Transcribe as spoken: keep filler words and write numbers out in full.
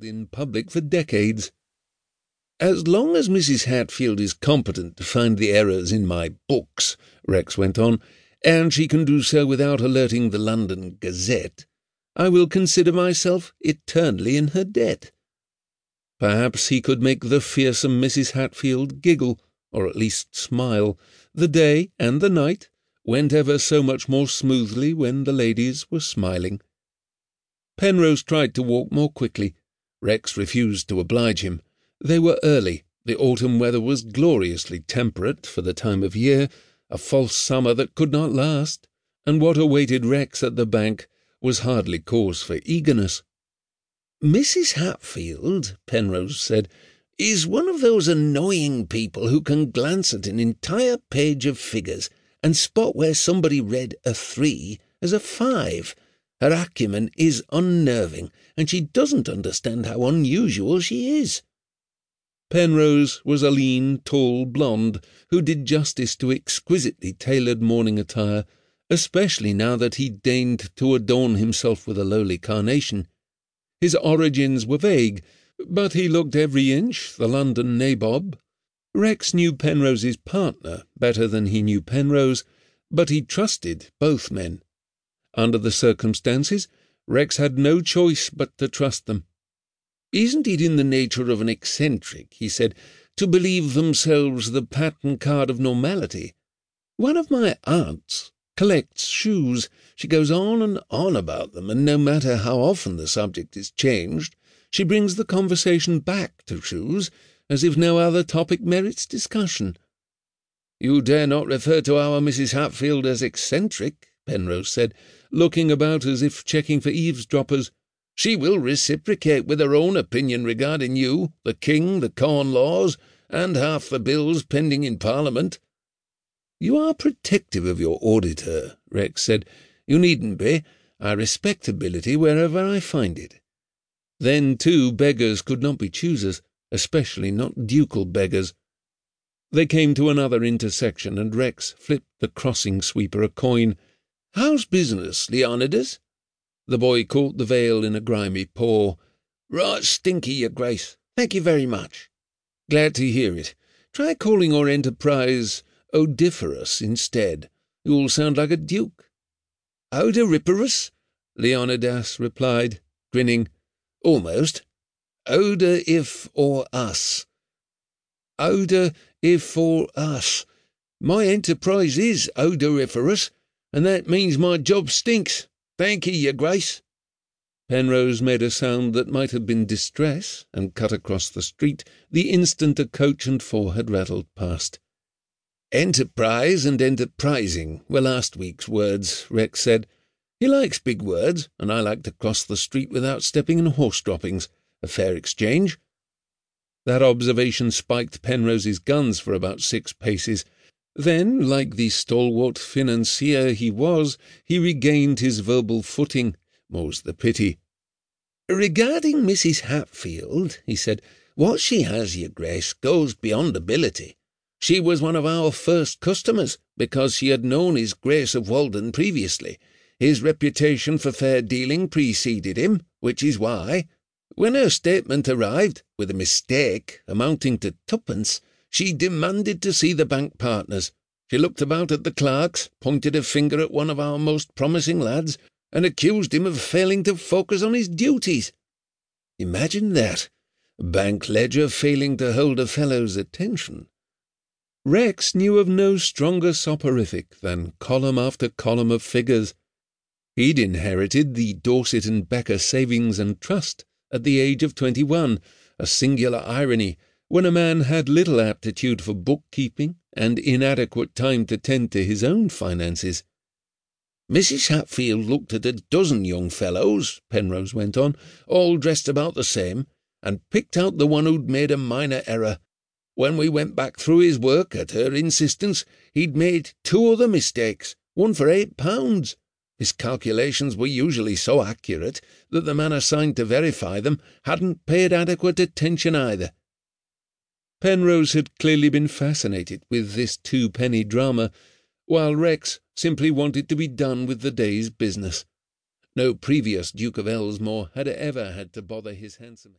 Hatfield in public for decades. "As long as Missus Hatfield is competent to find the errors in my books," Rex went on, "and she can do so without alerting the London Gazette, I will consider myself eternally in her debt." Perhaps he could make the fearsome Missus Hatfield giggle, or at least smile. The day and the night went ever so much more smoothly when the ladies were smiling. Penrose tried to walk more quickly. Rex refused to oblige him. They were early. The autumn weather was gloriously temperate for the time of year, a false summer that could not last, and what awaited Rex at the bank was hardly cause for eagerness. "Missus Hatfield," Penrose said, "is one of those annoying people who can glance at an entire page of figures and spot where somebody read a three as a five. Her acumen is unnerving, and she doesn't understand how unusual she is." Penrose was a lean, tall blonde who did justice to exquisitely tailored morning attire, especially now that he deigned to adorn himself with a lowly carnation. His origins were vague, but he looked every inch the London nabob. Rex knew Penrose's partner better than he knew Penrose, but he trusted both men. Under the circumstances, Rex had no choice but to trust them. "Isn't it in the nature of an eccentric," he said, "to believe themselves the pattern card of normality? One of my aunts collects shoes. She goes on and on about them, and no matter how often the subject is changed, she brings the conversation back to shoes, as if no other topic merits discussion." "You dare not refer to our Missus Hatfield as eccentric," Penrose said, looking about as if checking for eavesdroppers. "She will reciprocate with her own opinion regarding you, the King, the Corn Laws, and half the bills pending in Parliament." "You are protective of your auditor," Rex said. "You needn't be. I respect ability wherever I find it." Then, too, beggars could not be choosers, especially not ducal beggars. They came to another intersection, and Rex flipped the crossing sweeper a coin. "How's business, Leonidas?" The boy caught the veil in a grimy paw. "Right stinky, your grace. Thank you very much." "Glad to hear it. Try calling your enterprise odoriferous instead. You'll sound like a duke." "Odoriferous?" Leonidas replied, grinning. "Almost. Odor if or us. Odor if or us. My enterprise is odoriferous, and that means my job stinks. Thank ye, your grace." Penrose made a sound that might have been distress, and cut across the street the instant a coach and four had rattled past. "Enterprise and enterprising were last week's words," Rex said. "He likes big words, and I like to cross the street without stepping in horse droppings. A fair exchange." That observation spiked Penrose's guns for about six paces. Then, like the stalwart financier he was, he regained his verbal footing. More's the pity. "Regarding Missus Hatfield," he said, "what she has, your grace, goes beyond ability. She was one of our first customers, because she had known his Grace of Walden previously. His reputation for fair dealing preceded him, which is why, when her statement arrived, with a mistake amounting to twopence, she demanded to see the bank partners. She looked about at the clerks, pointed a finger at one of our most promising lads, and accused him of failing to focus on his duties. Imagine that! A bank ledger failing to hold a fellow's attention." Rex knew of no stronger soporific than column after column of figures. He'd inherited the Dorset and Becker Savings and Trust at the age of twenty-one, a singular irony, when a man had little aptitude for bookkeeping and inadequate time to tend to his own finances. "Missus Hatfield looked at a dozen young fellows," Penrose went on, "all dressed about the same, and picked out the one who'd made a minor error. When we went back through his work, at her insistence, he'd made two other mistakes, one for eight pounds. His calculations were usually so accurate that the man assigned to verify them hadn't paid adequate attention either." Penrose had clearly been fascinated with this two-penny drama, while Rex simply wanted to be done with the day's business. No previous Duke of Ellesmere had ever had to bother his handsome